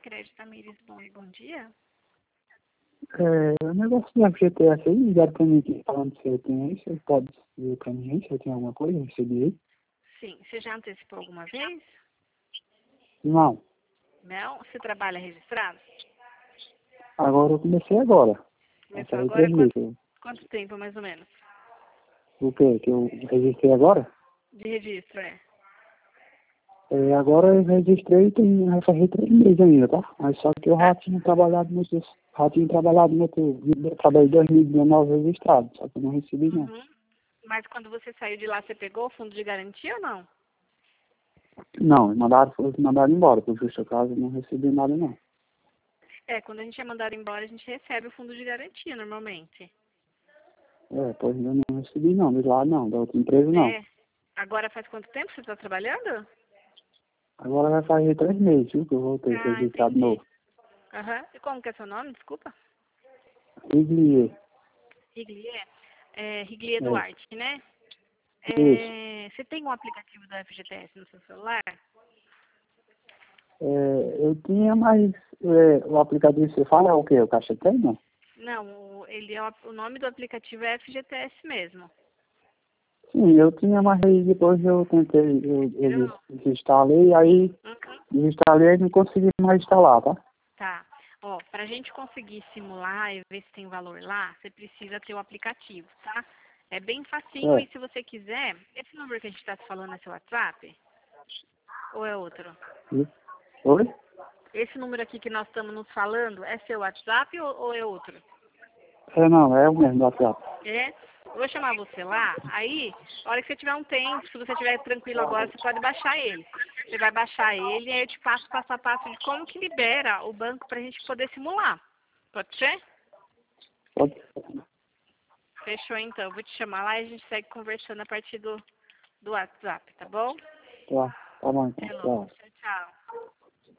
Crédito Tamires, bom dia. O negócio do FGTS aí, ligaram pra mim aqui falando que você tem aí, você pode dizer pra mim aí, se eu tenho alguma coisa, eu recebi aí? Sim, você já antecipou alguma vez? Não, Não? Você trabalha registrado? agora eu comecei agora. Vai Começou fazer agora? 3 meses. Quanto tempo, mais ou menos? O quê? Que eu registrei agora? De registro, é? Agora eu registrei e vai fazer 3 meses ainda, tá? Mas só que eu Tá. já tinha trabalhado no outro, eu trabalhei em 2019 registrado, só que eu não recebi não. Uhum. Mas quando você saiu de lá, você pegou o fundo de garantia ou não? Não, mandaram embora, por justa causa, eu não recebi nada não. Quando a gente é mandado embora, a gente recebe o fundo de garantia, normalmente. Pois eu não recebi não, de lá não, da outra empresa não. É. Agora faz quanto tempo você está trabalhando? Agora vai fazer 3 meses, viu, que eu voltei Ah, registrado entendi. novo. Aham. E como que é seu nome? Desculpa. Riglier, Riglier? Riglier é, Duarte, né? isso. Você tem um aplicativo do FGTS no seu celular? Eu tinha, mas o aplicativo que você fala é o quê? O Caixa Tem, não? Não, o nome do aplicativo é FGTS mesmo. Sim, eu tinha, mas aí depois eu tentei, eu Tirou? desinstalei, aí Uhum. desinstalei e não consegui mais instalar, tá? Tá. Ó, pra gente conseguir simular e ver se tem valor lá, você precisa ter o aplicativo, tá? É bem facinho É. e se você quiser, esse número que a gente tá te falando é seu WhatsApp? Ou é outro? Oi? Esse número aqui que nós estamos nos falando é seu WhatsApp ou é outro? Não, é o mesmo do WhatsApp. É? Eu vou chamar você lá, aí, a hora que você tiver um tempo, se você estiver tranquilo agora, você pode baixar ele. Você vai baixar ele e aí eu te passo passo a passo de como que libera o banco pra gente poder simular. Pode ser? Pode. Fechou então, eu vou te chamar lá e a gente segue conversando a partir do WhatsApp, tá bom? Tá bom então, Até logo. tchau. Tchau, tchau.